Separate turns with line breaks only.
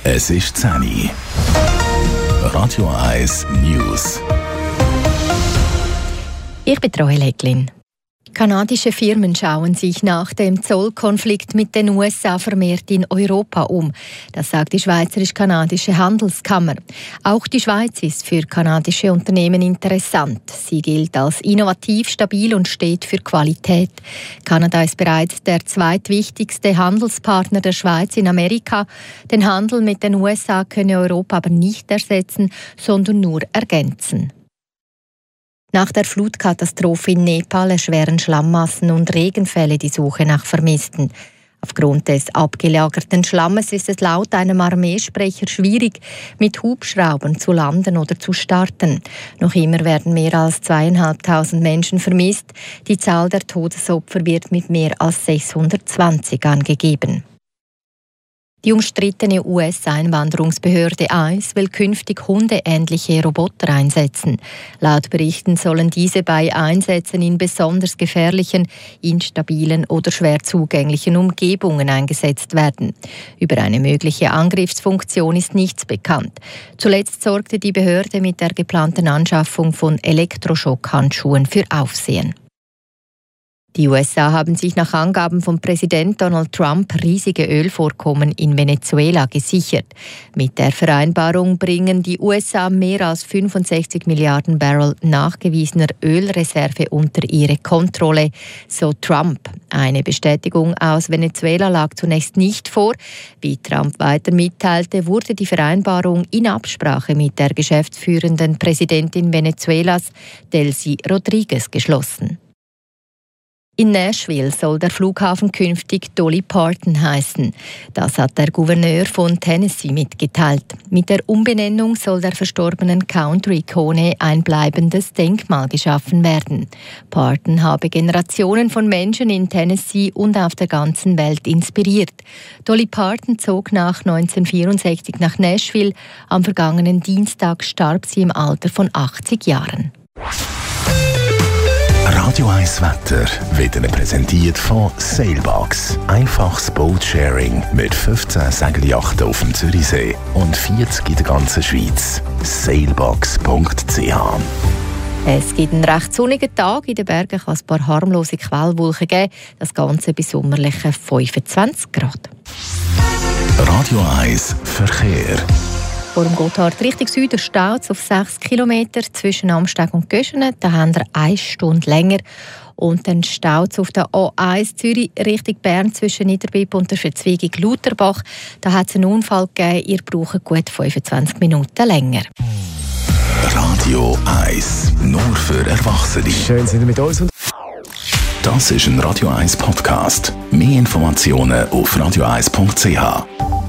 Es ist 10 Uhr. Radio 1 News.
Ich bin Roel Eglin. Kanadische Firmen schauen sich nach dem Zollkonflikt mit den USA vermehrt in Europa um. Das sagt die Schweizerisch-Kanadische Handelskammer. Auch die Schweiz ist für kanadische Unternehmen interessant. Sie gilt als innovativ, stabil und steht für Qualität. Kanada ist bereits der zweitwichtigste Handelspartner der Schweiz in Amerika. Den Handel mit den USA könne Europa aber nicht ersetzen, sondern nur ergänzen. Nach der Flutkatastrophe in Nepal erschweren Schlammmassen und Regenfälle die Suche nach Vermissten. Aufgrund des abgelagerten Schlammes ist es laut einem Armeesprecher schwierig, mit Hubschraubern zu landen oder zu starten. Noch immer werden mehr als 2'500 Menschen vermisst. Die Zahl der Todesopfer wird mit mehr als 620 angegeben. Die umstrittene US-Einwanderungsbehörde ICE will künftig hundeähnliche Roboter einsetzen. Laut Berichten sollen diese bei Einsätzen in besonders gefährlichen, instabilen oder schwer zugänglichen Umgebungen eingesetzt werden. Über eine mögliche Angriffsfunktion ist nichts bekannt. Zuletzt sorgte die Behörde mit der geplanten Anschaffung von Elektroschockhandschuhen für Aufsehen. Die USA haben sich nach Angaben von Präsident Donald Trump riesige Ölvorkommen in Venezuela gesichert. Mit der Vereinbarung bringen die USA mehr als 65 Milliarden Barrel nachgewiesener Ölreserve unter ihre Kontrolle, so Trump. Eine Bestätigung aus Venezuela lag zunächst nicht vor. Wie Trump weiter mitteilte, wurde die Vereinbarung in Absprache mit der geschäftsführenden Präsidentin Venezuelas, Delcy Rodriguez, geschlossen. In Nashville soll der Flughafen künftig Dolly Parton heißen. Das hat der Gouverneur von Tennessee mitgeteilt. Mit der Umbenennung soll der verstorbenen Country-Ikone ein bleibendes Denkmal geschaffen werden. Parton habe Generationen von Menschen in Tennessee und auf der ganzen Welt inspiriert. Dolly Parton zog nach 1964 nach Nashville. Am vergangenen Dienstag starb sie im Alter von 80 Jahren.
Radio 1 Wetter wird Ihnen präsentiert von Sailbox. Einfaches Boatsharing mit 15 Segelyachten auf dem Zürichsee und 40 in der ganzen Schweiz. Sailbox.ch.
Es gibt einen recht sonnigen Tag. In den Bergen kann es ein paar harmlose Quellwolken geben. Das Ganze bei sommerlichen 25 Grad.
Radio 1 Verkehr.
Vor dem Gotthard Richtung Süden staut es auf 6 Kilometer zwischen Amsteg und Göschenen. Da haben wir 1 Stunde länger. Und dann staut es auf der A1 Zürich Richtung Bern zwischen Niederbipp und der Verzweigung Lauterbach. Da hat es einen Unfall gegeben. Ihr braucht gut 25 Minuten länger.
Radio 1, nur für Erwachsene.
Schön, sind Sie mit uns.
Das ist ein Radio 1 Podcast. Mehr Informationen auf radio1.ch.